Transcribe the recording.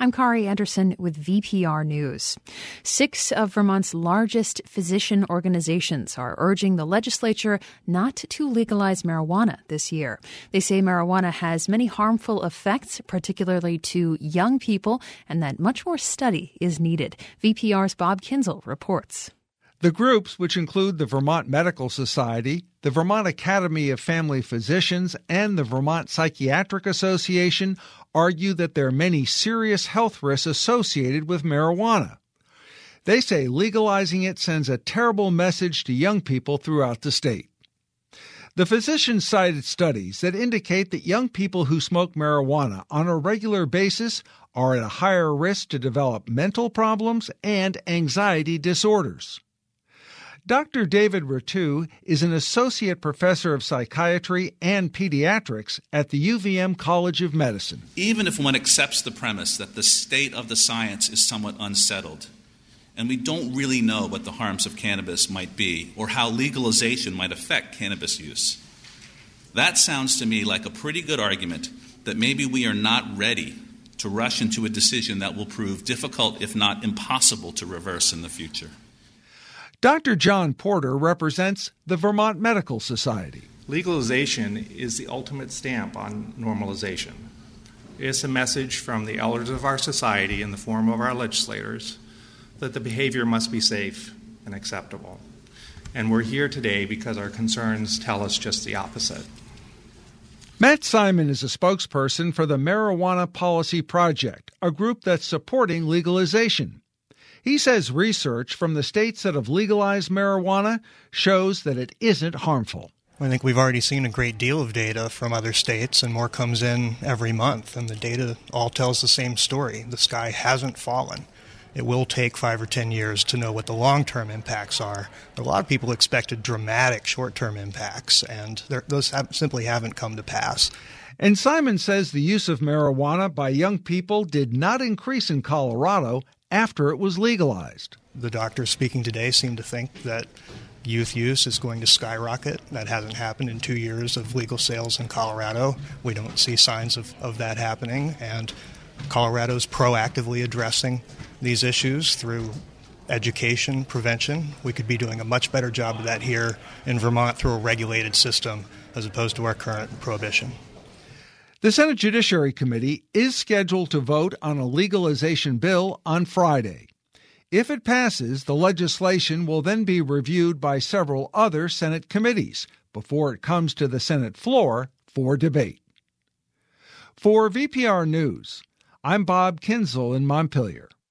I'm Kari Anderson with VPR News. 6 of Vermont's largest physician organizations are urging the legislature not to legalize marijuana this year. They say marijuana has many harmful effects, particularly to young people, and that much more study is needed. VPR's Bob Kinzel reports. The groups, which include the Vermont Medical Society, the Vermont Academy of Family Physicians, and the Vermont Psychiatric Association, argue that there are many serious health risks associated with marijuana. They say legalizing it sends a terrible message to young people throughout the state. The physicians cited studies that indicate that young people who smoke marijuana on a regular basis are at a higher risk to develop mental problems and anxiety disorders. Dr. David Ratu is an associate professor of psychiatry and pediatrics at the UVM College of Medicine. Even if one accepts the premise that the state of the science is somewhat unsettled, and we don't really know what the harms of cannabis might be or how legalization might affect cannabis use, that sounds to me like a pretty good argument that maybe we are not ready to rush into a decision that will prove difficult, if not impossible, to reverse in the future. Dr. John Porter represents the Vermont Medical Society. Legalization is the ultimate stamp on normalization. It's a message from the elders of our society in the form of our legislators that the behavior must be safe and acceptable. And we're here today because our concerns tell us just the opposite. Matt Simon is a spokesperson for the Marijuana Policy Project, a group that's supporting legalization. He says research from the states that have legalized marijuana shows that it isn't harmful. I think we've already seen a great deal of data from other states, and more comes in every month, and the data all tells the same story. The sky hasn't fallen. It will take 5 or 10 years to know what the long-term impacts are. A lot of people expected dramatic short-term impacts, and those simply haven't come to pass. And Simon says the use of marijuana by young people did not increase in Colorado after it was legalized. The doctors speaking today seem to think that youth use is going to skyrocket. That hasn't happened in 2 years of legal sales in Colorado. We don't see signs of that happening, and Colorado's proactively addressing these issues through education, prevention. We could be doing a much better job of that here in Vermont through a regulated system as opposed to our current prohibition. The Senate Judiciary Committee is scheduled to vote on a legalization bill on Friday. If it passes, the legislation will then be reviewed by several other Senate committees before it comes to the Senate floor for debate. For VPR News, I'm Bob Kinzel in Montpelier.